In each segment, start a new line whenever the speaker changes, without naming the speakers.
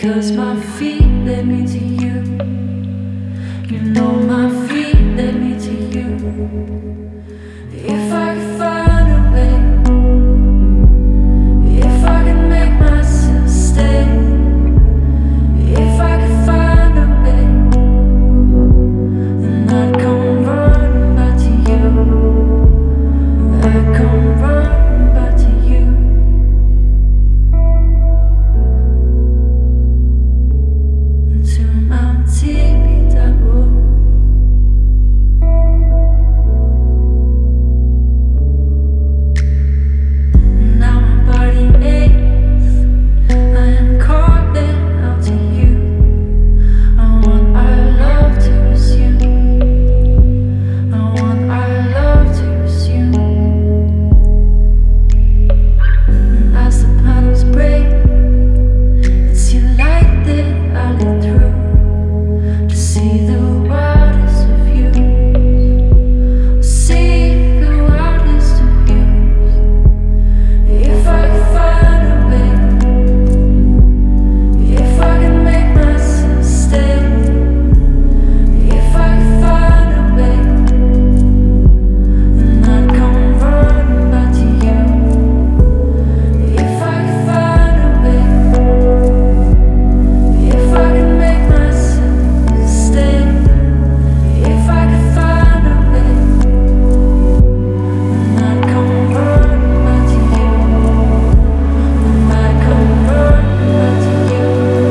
Cause my feet led me to you. You know my feet led me to you. If I could find a way, if I could make myself stay, if I could find a way, then I'd come running back to you. I'd come running back to you. To Mount Tibidabo. Now my body aches. I am calling out to you. I want our love to resume. I want our love to resume. And as the panels break, it's your light that I lit through to see the wildest of views. See the wildest of views. If I could find a way, if I could make myself stay, if I could find a way, then I'd come running back to you. If I could find a way, if I could make myself stay, if I could find a way, then I'd come running back to you. Then I'd come running back to you.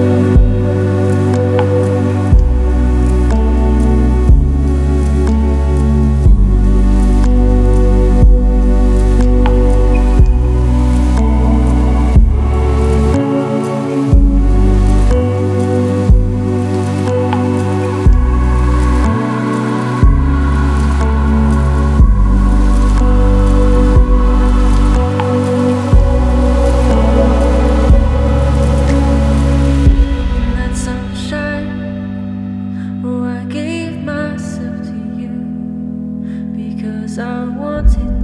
In that sunshine, oh, I gave myself to you because I wanted